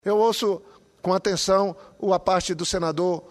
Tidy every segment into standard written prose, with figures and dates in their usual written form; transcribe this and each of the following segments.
Eu ouço com atenção a parte do senador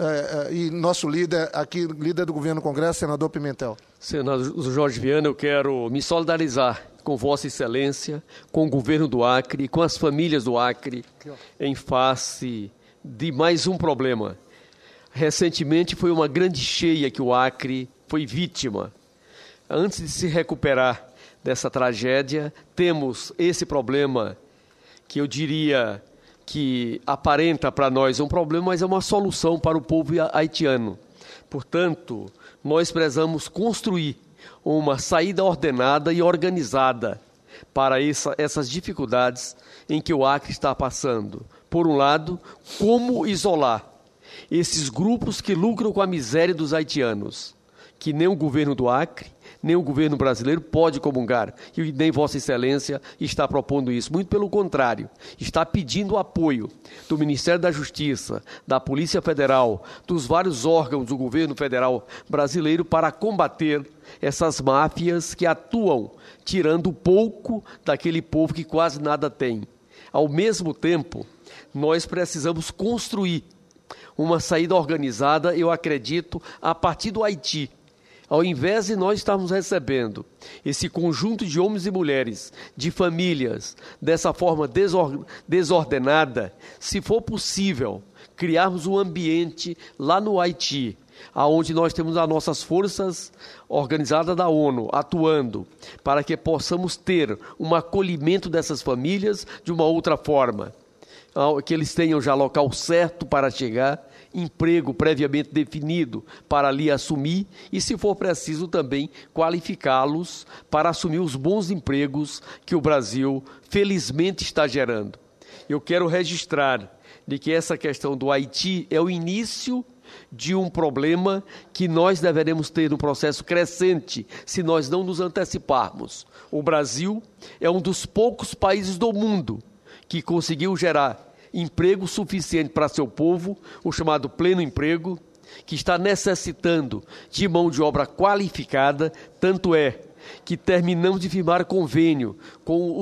e nosso líder aqui, líder do governo no Congresso, senador Pimentel. Senador Jorge Viana, eu quero me solidarizar com Vossa Excelência, com o governo do Acre, com as famílias do Acre, em face de mais um problema. Recentemente foi uma grande cheia que o Acre foi vítima. Antes de se recuperar dessa tragédia, temos esse problema que eu diria que aparenta para nós um problema, mas é uma solução para o povo haitiano. Portanto, nós precisamos construir uma saída ordenada e organizada para essas dificuldades em que o Acre está passando. Por um lado, como isolar esses grupos que lucram com a miséria dos haitianos, que nem o governo do Acre, nem o governo brasileiro pode comungar, e nem Vossa Excelência está propondo isso. Muito pelo contrário, está pedindo apoio do Ministério da Justiça, da Polícia Federal, dos vários órgãos do governo federal brasileiro para combater essas máfias que atuam, tirando pouco daquele povo que quase nada tem. Ao mesmo tempo, nós precisamos construir uma saída organizada, eu acredito, a partir do Haiti. Ao invés de nós estarmos recebendo esse conjunto de homens e mulheres, de famílias, dessa forma desordenada, se for possível, criarmos um ambiente lá no Haiti, onde nós temos as nossas forças organizadas da ONU atuando, para que possamos ter um acolhimento dessas famílias de uma outra forma, que eles tenham já local certo para chegar, emprego previamente definido para ali assumir e, se for preciso, também qualificá-los para assumir os bons empregos que o Brasil felizmente está gerando. Eu quero registrar de que essa questão do Haiti é o início de um problema que nós deveremos ter um processo crescente se nós não nos anteciparmos. O Brasil é um dos poucos países do mundo que conseguiu gerar emprego suficiente para seu povo, o chamado pleno emprego, que está necessitando de mão de obra qualificada, tanto é que terminamos de firmar convênio com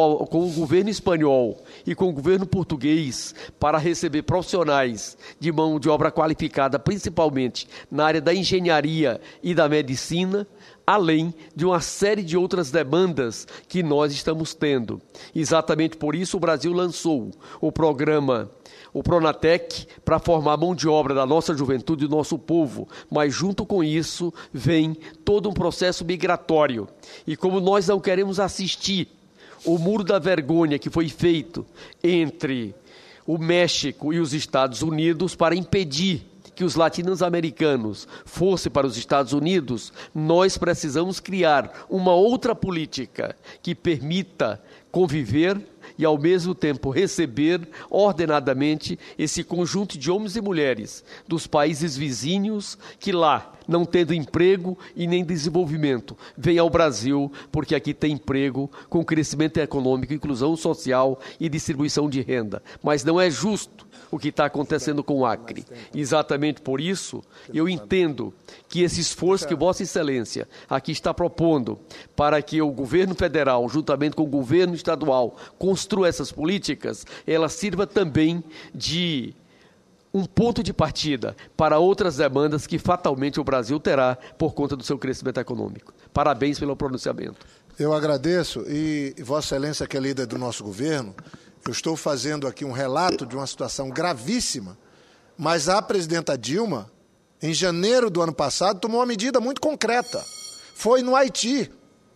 o governo espanhol e com o governo português para receber profissionais de mão de obra qualificada, principalmente na área da engenharia e da medicina, além de uma série de outras demandas que nós estamos tendo. Exatamente por isso o Brasil lançou o programa, o Pronatec, para formar mão de obra da nossa juventude e do nosso povo, mas junto com isso vem todo um processo migratório. E como nós não queremos assistir o muro da vergonha que foi feito entre o México e os Estados Unidos para impedir que os latino-americanos fossem para os Estados Unidos, nós precisamos criar uma outra política que permita conviver e, ao mesmo tempo, receber ordenadamente esse conjunto de homens e mulheres dos países vizinhos que lá, não tendo emprego e nem desenvolvimento, vêm ao Brasil porque aqui tem emprego com crescimento econômico, inclusão social e distribuição de renda. Mas não é justo o que está acontecendo com o Acre. Exatamente por isso, eu entendo que esse esforço que Vossa Excelência aqui está propondo para que o governo federal, juntamente com o governo estadual, construa essas políticas, ela sirva também de um ponto de partida para outras demandas que fatalmente o Brasil terá por conta do seu crescimento econômico. Parabéns pelo pronunciamento. Eu agradeço e Vossa Excelência, que é líder do nosso governo, eu estou fazendo aqui um relato de uma situação gravíssima, mas a presidenta Dilma, em janeiro do ano passado, tomou uma medida muito concreta. Foi no Haiti.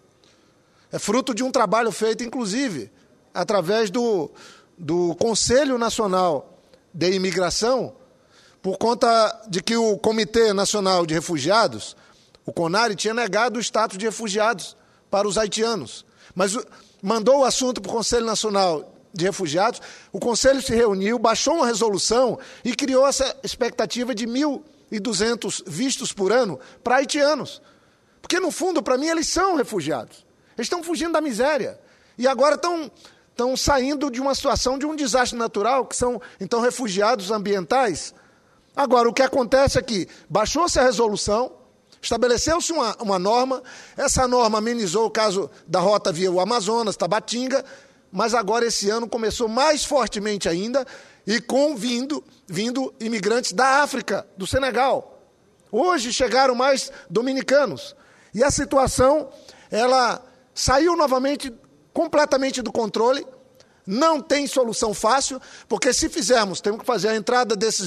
É fruto de um trabalho feito, inclusive, através do Conselho Nacional de Imigração, por conta de que o Comitê Nacional de Refugiados, o CONARE, tinha negado o status de refugiados para os haitianos. Mas mandou o assunto para o Conselho Nacional de Refugiados, o Conselho se reuniu, baixou uma resolução e criou essa expectativa de 1.200 vistos por ano para haitianos. Porque, no fundo, para mim, eles são refugiados. Eles estão fugindo da miséria. E agora estão saindo de uma situação de um desastre natural, que são, então, refugiados ambientais. Agora, o que acontece é que baixou-se a resolução, estabeleceu-se uma norma, essa norma amenizou o caso da rota via o Amazonas, Tabatinga, mas agora esse ano começou mais fortemente ainda e vindo imigrantes da África, do Senegal. Hoje chegaram mais dominicanos. E a situação, ela saiu novamente completamente do controle. Não tem solução fácil, porque se fizermos, temos que fazer a entrada desses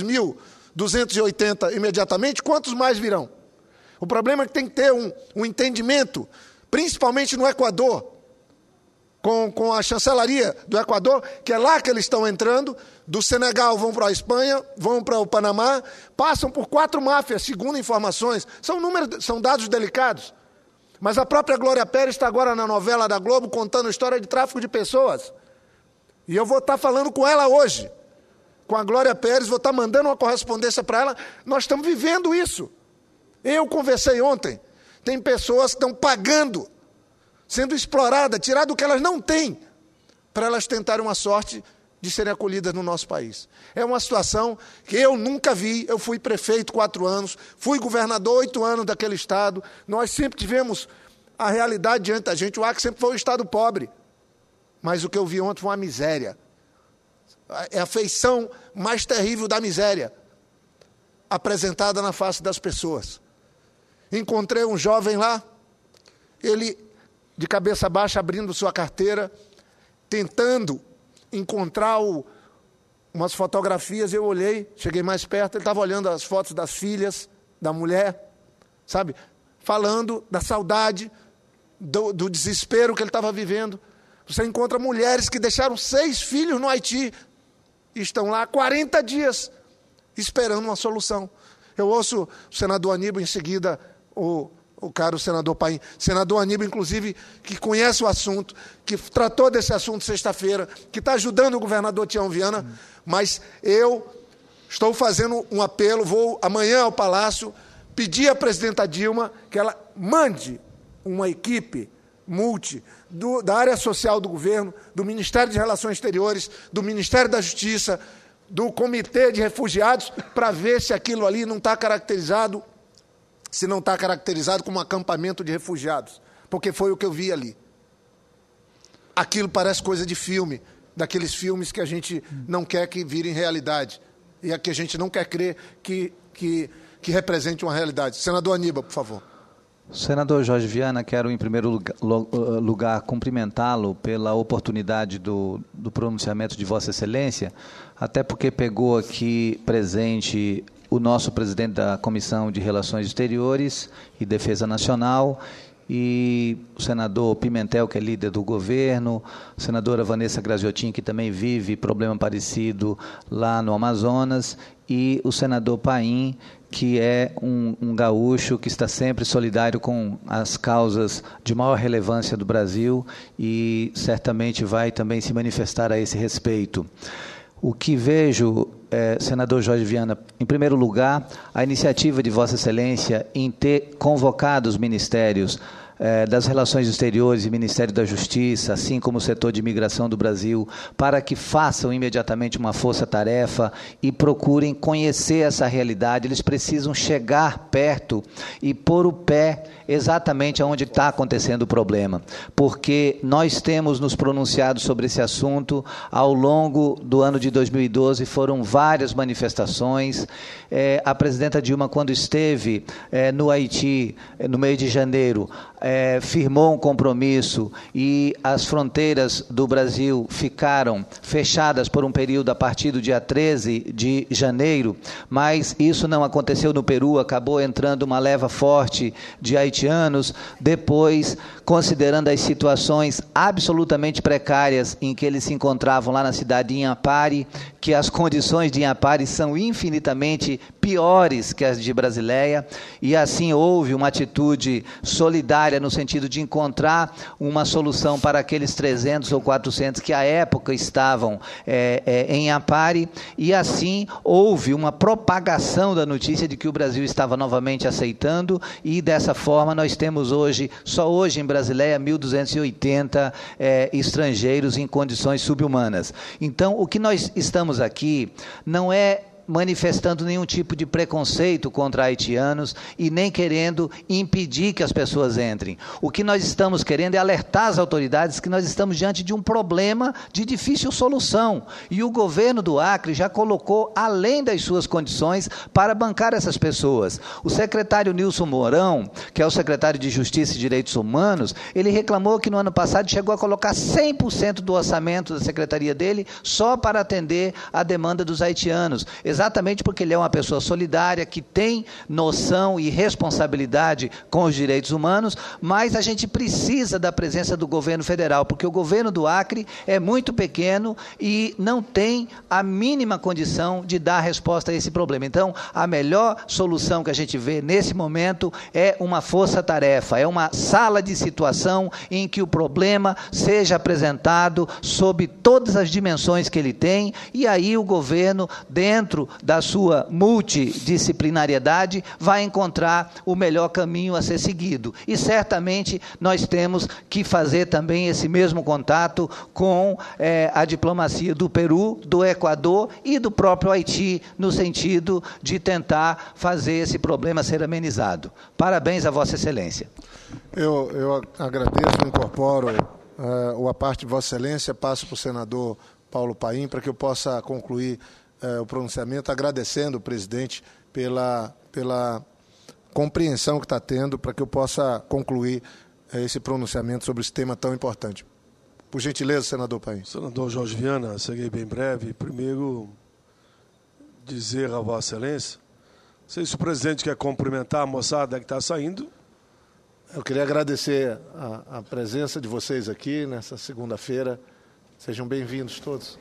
1.280 imediatamente, quantos mais virão? O problema é que tem que ter um entendimento, principalmente no Equador, com a chancelaria do Equador, que é lá que eles estão entrando. Do Senegal vão para a Espanha, vão para o Panamá, passam por 4 máfias, segundo informações. São dados delicados. Mas a própria Glória Pérez está agora na novela da Globo contando a história de tráfico de pessoas. E eu vou estar falando com ela hoje, com a Glória Pérez, vou estar mandando uma correspondência para ela. Nós estamos vivendo isso. Eu conversei ontem, tem pessoas que estão pagando, sendo exploradas, tirado o que elas não têm, para elas tentarem uma sorte de serem acolhidas no nosso país. É uma situação que eu nunca vi. Eu fui prefeito 4 anos, fui governador 8 anos daquele estado. Nós sempre tivemos a realidade diante da gente. O Acre sempre foi um estado pobre. Mas o que eu vi ontem foi uma miséria. É a feição mais terrível da miséria apresentada na face das pessoas. Encontrei um jovem lá, ele de cabeça baixa, abrindo sua carteira, tentando encontrar umas fotografias. Eu olhei, cheguei mais perto, ele estava olhando as fotos das filhas, da mulher, sabe? Falando da saudade, do desespero que ele estava vivendo. Você encontra mulheres que deixaram 6 filhos no Haiti e estão lá há 40 dias esperando uma solução. Eu ouço o senador Aníbal, em seguida o caro senador Paim. Senador Aníbal, inclusive, que conhece o assunto, que tratou desse assunto sexta-feira, que está ajudando o governador Tião Viana, mas eu estou fazendo um apelo, vou amanhã ao Palácio pedir à presidenta Dilma que ela mande uma equipe da área social do governo, do Ministério de Relações Exteriores, do Ministério da Justiça, do Comitê de Refugiados, para ver se aquilo ali não está caracterizado, se não está caracterizado como um acampamento de refugiados, porque foi o que eu vi ali. Aquilo parece coisa de filme, daqueles filmes que a gente não quer que virem realidade, e a que a gente não quer crer que represente uma realidade. Senador Aníbal, por favor. Senador Jorge Viana, quero em primeiro lugar cumprimentá-lo pela oportunidade do pronunciamento de Vossa Excelência, até porque pegou aqui presente o nosso presidente da Comissão de Relações Exteriores e Defesa Nacional, e o senador Pimentel, que é líder do governo, a senadora Vanessa Graziotin, que também vive problema parecido lá no Amazonas, e o senador Paim, que é um gaúcho que está sempre solidário com as causas de maior relevância do Brasil e certamente vai também se manifestar a esse respeito. O que vejo, senador Jorge Viana, em primeiro lugar, a iniciativa de Vossa Excelência em ter convocado os ministérios das Relações Exteriores e Ministério da Justiça, assim como o setor de imigração do Brasil, para que façam imediatamente uma força-tarefa e procurem conhecer essa realidade. Eles precisam chegar perto e pôr o pé exatamente onde está acontecendo o problema, porque nós temos nos pronunciado sobre esse assunto ao longo do ano de 2012, foram várias manifestações. A presidenta Dilma, quando esteve no Haiti, no mês de janeiro, firmou um compromisso e as fronteiras do Brasil ficaram fechadas por um período a partir do dia 13 de janeiro, mas isso não aconteceu no Peru, acabou entrando uma leva forte de haitianos. Depois, considerando as situações absolutamente precárias em que eles se encontravam lá na cidade de Inhapari, que as condições de Inhapari são infinitamente piores que as de Brasileia, e assim houve uma atitude solidária no sentido de encontrar uma solução para aqueles 300 ou 400 que à época estavam em Inhapari, e assim houve uma propagação da notícia de que o Brasil estava novamente aceitando, e dessa forma nós temos hoje, só hoje em Brasileia, 1.280 estrangeiros em condições subhumanas. Então, o que nós estamos aqui não é manifestando nenhum tipo de preconceito contra haitianos e nem querendo impedir que as pessoas entrem. O que nós estamos querendo é alertar as autoridades que nós estamos diante de um problema de difícil solução. E o governo do Acre já colocou além das suas condições para bancar essas pessoas. O secretário Nilson Mourão, que é o secretário de Justiça e Direitos Humanos, ele reclamou que no ano passado chegou a colocar 100% do orçamento da secretaria dele só para atender a demanda dos haitianos, exatamente porque ele é uma pessoa solidária, que tem noção e responsabilidade com os direitos humanos, mas a gente precisa da presença do governo federal, porque o governo do Acre é muito pequeno e não tem a mínima condição de dar resposta a esse problema. Então, a melhor solução que a gente vê nesse momento é uma força-tarefa, é uma sala de situação em que o problema seja apresentado sob todas as dimensões que ele tem, e aí o governo, dentro da sua multidisciplinariedade, vai encontrar o melhor caminho a ser seguido. E certamente nós temos que fazer também esse mesmo contato com a diplomacia do Peru, do Equador e do próprio Haiti, no sentido de tentar fazer esse problema ser amenizado. Parabéns a Vossa Excelência. Eu agradeço, incorporo a parte de Vossa Excelência, passo para o senador Paulo Paim, para que eu possa concluir o pronunciamento, agradecendo o presidente pela compreensão que está tendo, para que eu possa concluir esse pronunciamento sobre esse tema tão importante. Por gentileza, senador Paim. Senador Jorge Viana, serei bem breve. Primeiro, dizer a Vossa Excelência, não sei se o presidente quer cumprimentar a moçada que está saindo. Eu queria agradecer a presença de vocês aqui nessa segunda-feira. Sejam bem-vindos todos.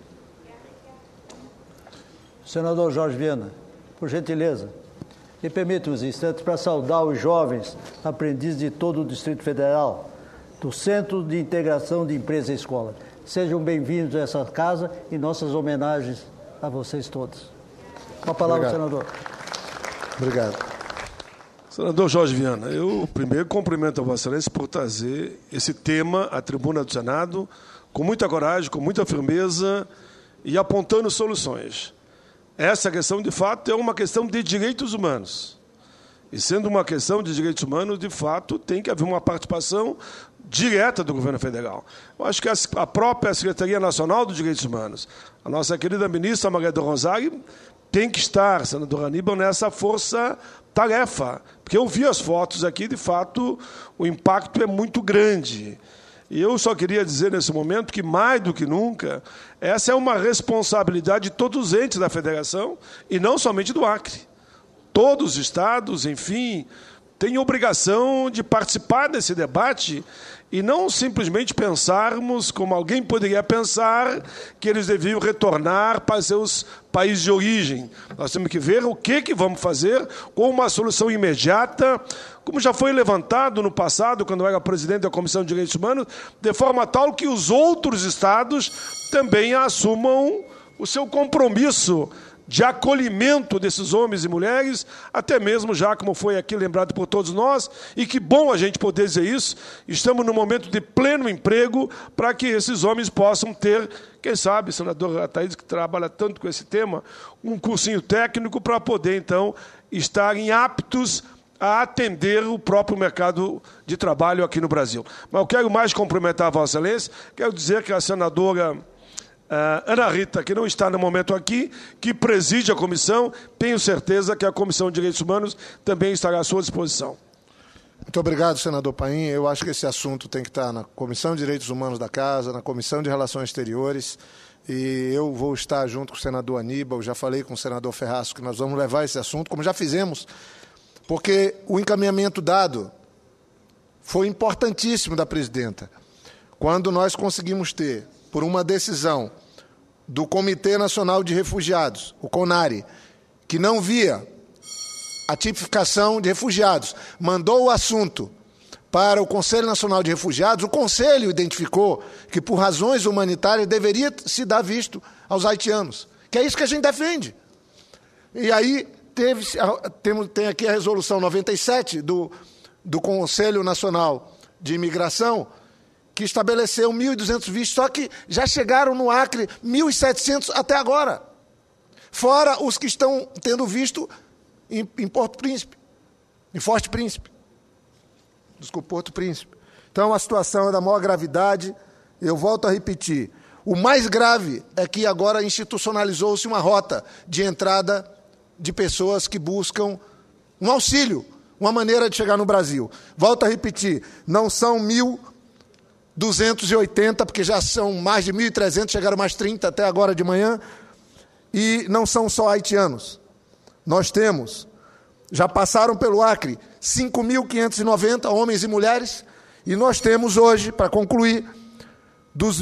Senador Jorge Viana, por gentileza, me permita uns instantes para saudar os jovens aprendizes de todo o Distrito Federal, do Centro de Integração de Empresa e Escola. Sejam bem-vindos a essa casa e nossas homenagens a vocês todos. Com a palavra, senador. Obrigado. Senador Jorge Viana, eu primeiro cumprimento a Vossa Excelência por trazer esse tema à tribuna do Senado com muita coragem, com muita firmeza e apontando soluções. Essa questão, de fato, é uma questão de direitos humanos. E sendo uma questão de direitos humanos, de fato, tem que haver uma participação direta do governo federal. Eu acho que a própria Secretaria Nacional dos Direitos Humanos, a nossa querida ministra Maria do Rosário, tem que estar, senador Aníbal, nessa força-tarefa. Porque eu vi as fotos aqui, de fato, o impacto é muito grande. E eu só queria dizer nesse momento que, mais do que nunca, essa é uma responsabilidade de todos os entes da federação e não somente do Acre. Todos os estados, enfim, têm obrigação de participar desse debate e não simplesmente pensarmos, como alguém poderia pensar, que eles deviam retornar para seus países de origem. Nós temos que ver o que vamos fazer com uma solução imediata, como já foi levantado no passado, quando eu era presidente da Comissão de Direitos Humanos, de forma tal que os outros estados também assumam o seu compromisso de acolhimento desses homens e mulheres, até mesmo já, como foi aqui lembrado por todos nós, e que bom a gente poder dizer isso, estamos num momento de pleno emprego para que esses homens possam ter, quem sabe, senador Ataídes, que trabalha tanto com esse tema, um cursinho técnico para poder, então, estarem aptos a atender o próprio mercado de trabalho aqui no Brasil. Mas eu quero mais cumprimentar a Vossa Excelência, quero dizer que a senadora Ana Rita, que não está no momento aqui, que preside a comissão, tenho certeza que a Comissão de Direitos Humanos também estará à sua disposição. Muito obrigado, senador Paim. Eu acho que esse assunto tem que estar na Comissão de Direitos Humanos da Casa, na Comissão de Relações Exteriores, e eu vou estar junto com o senador Aníbal, já falei com o senador Ferraz que nós vamos levar esse assunto, como já fizemos, porque o encaminhamento dado foi importantíssimo da presidenta. Quando nós conseguimos ter, por uma decisão do Comitê Nacional de Refugiados, o CONARE, que não via a tipificação de refugiados, mandou o assunto para o Conselho Nacional de Refugiados, o Conselho identificou que, por razões humanitárias, deveria se dar visto aos haitianos, que é isso que a gente defende. E aí tem aqui a resolução 97 do Conselho Nacional de Imigração, que estabeleceu 1.200 vistos, só que já chegaram no Acre 1.700 até agora. fora os que estão tendo visto em Porto Príncipe, em Forte Príncipe. Desculpa, Porto Príncipe. Então, a situação é da maior gravidade. Eu volto a repetir. O mais grave é que agora institucionalizou-se uma rota de entrada de pessoas que buscam um auxílio, uma maneira de chegar no Brasil. Volto a repetir, não são 1.280, porque já são mais de 1.300, chegaram mais 30 até agora de manhã, e não são só haitianos. Nós temos, já passaram pelo Acre, 5.590 homens e mulheres, e nós temos hoje, para concluir, dos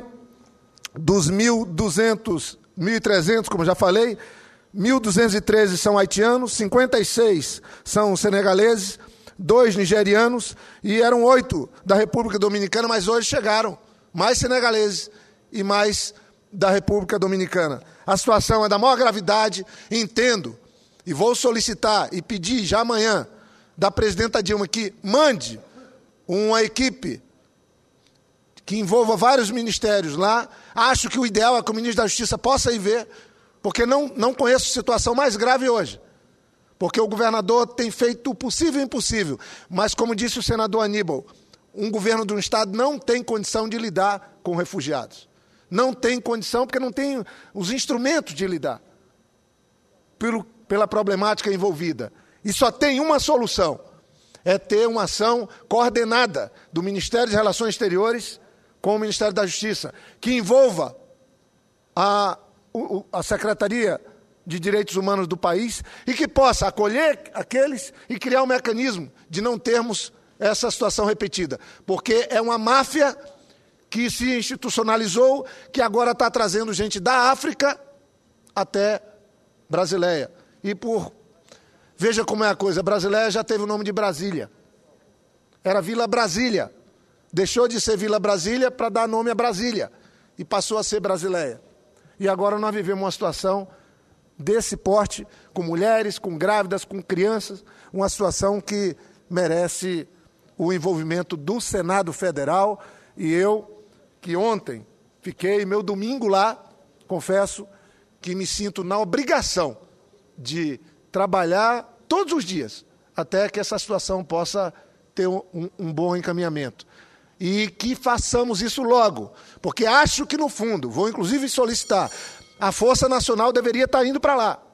1.200, 1.300, como já falei, 1.213 são haitianos, 56 são senegaleses, 2 nigerianos, e eram 8 da República Dominicana, mas hoje chegaram mais senegaleses e mais da República Dominicana. A situação é da maior gravidade, entendo, e vou solicitar e pedir já amanhã da presidenta Dilma que mande uma equipe que envolva vários ministérios lá. Acho que o ideal é que o ministro da Justiça possa ir ver, porque não conheço situação mais grave hoje. Porque o governador tem feito o possível e o impossível. Mas, como disse o senador Aníbal, um governo de um estado não tem condição de lidar com refugiados. Não tem condição, porque não tem os instrumentos de lidar pela problemática envolvida. E só tem uma solução, é ter uma ação coordenada do Ministério de Relações Exteriores com o Ministério da Justiça, que envolva a Secretaria de Direitos Humanos do país e que possa acolher aqueles e criar um mecanismo de não termos essa situação repetida. Porque é uma máfia que se institucionalizou, que agora está trazendo gente da África até Brasileia. Veja como é a coisa, Brasileia já teve o nome de Brasília. Era Vila Brasília. Deixou de ser Vila Brasília para dar nome a Brasília. E passou a ser Brasileia. E agora nós vivemos uma situação desse porte, com mulheres, com grávidas, com crianças, uma situação que merece o envolvimento do Senado Federal. E eu, que ontem fiquei meu domingo lá, confesso que me sinto na obrigação de trabalhar todos os dias, até que essa situação possa ter um bom encaminhamento. E que façamos isso logo, porque acho que, no fundo, vou inclusive solicitar, a Força Nacional deveria estar indo para lá.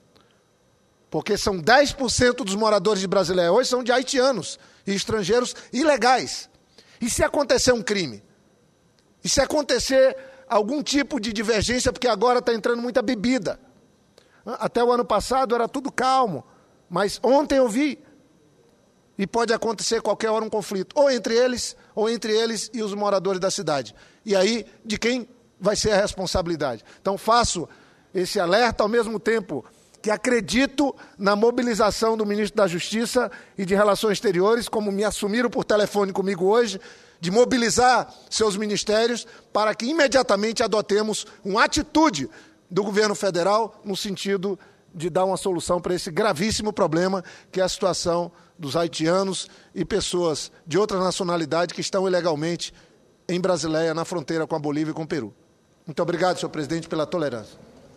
Porque são 10% dos moradores de Brasileia hoje são de haitianos e estrangeiros ilegais. E se acontecer um crime? E se acontecer algum tipo de divergência, porque agora está entrando muita bebida? Até o ano passado era tudo calmo, mas ontem eu vi. E pode acontecer qualquer hora um conflito, ou entre eles e os moradores da cidade. E aí, de quem vai ser a responsabilidade? Então, faço esse alerta, ao mesmo tempo que acredito na mobilização do ministro da Justiça e de Relações Exteriores, como me assumiram por telefone comigo hoje, de mobilizar seus ministérios para que imediatamente adotemos uma atitude do governo federal no sentido de dar uma solução para esse gravíssimo problema, que é a situação dos haitianos e pessoas de outras nacionalidades que estão ilegalmente em Brasileia, na fronteira com a Bolívia e com o Peru. Muito obrigado, senhor presidente, pela tolerância.